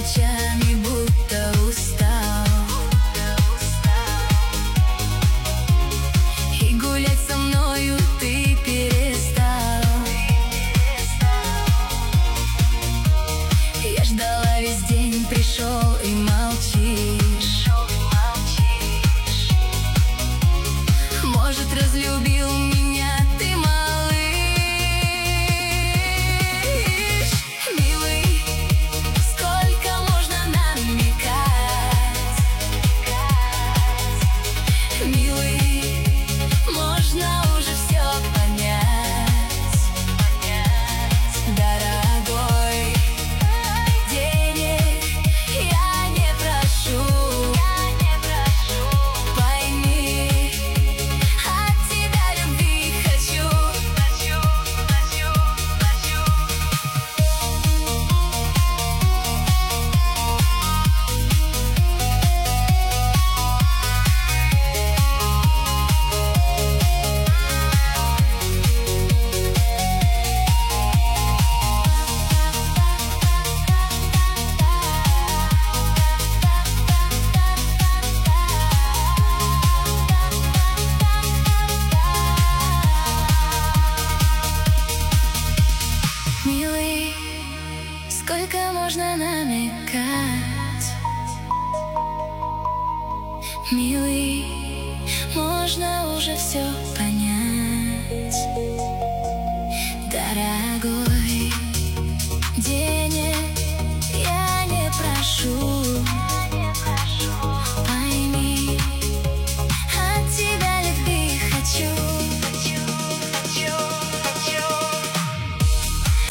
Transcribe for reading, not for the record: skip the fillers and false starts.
ночами будто устал, и гулять со мною ты перестал. Я ждала весь день, пришел и молчишь. Может, разлюбил меня ты, малыш? Милый, сколько можно намекать? Милый, можно уже все понять. Дорогой, денег я не прошу. Пойми, от тебя любви хочу. Милый, сколько можно намекать? Милый, можно уже все понять.